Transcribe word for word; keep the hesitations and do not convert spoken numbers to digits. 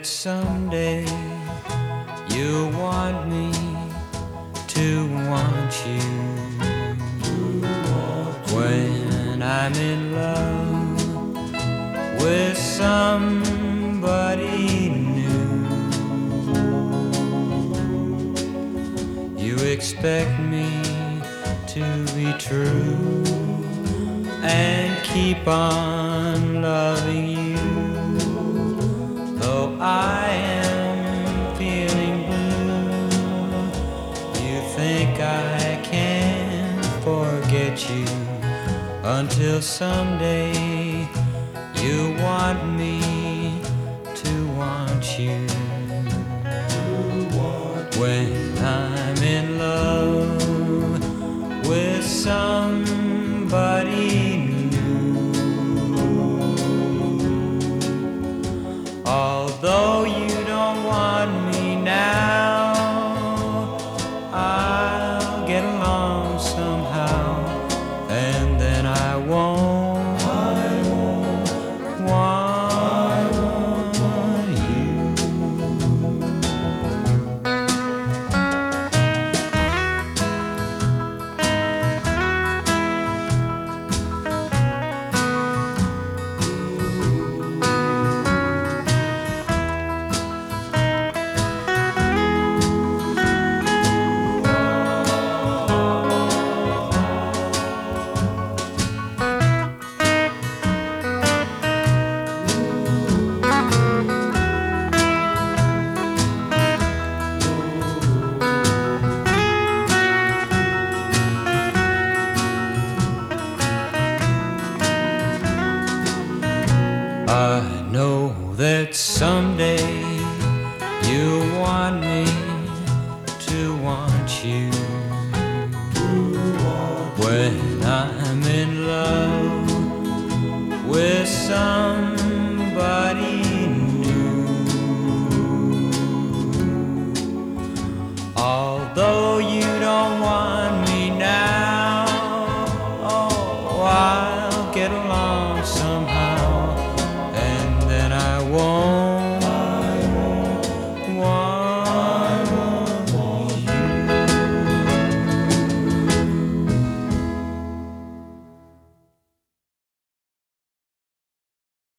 someday you'll want me to want you. When I'm in love with somebody new, you expect me to be true and keep on loving you. Though I am feeling blue, you think I can forget you until someday you want me to want you. When I'm in love with somebody new, although you don't want me now, I'll get along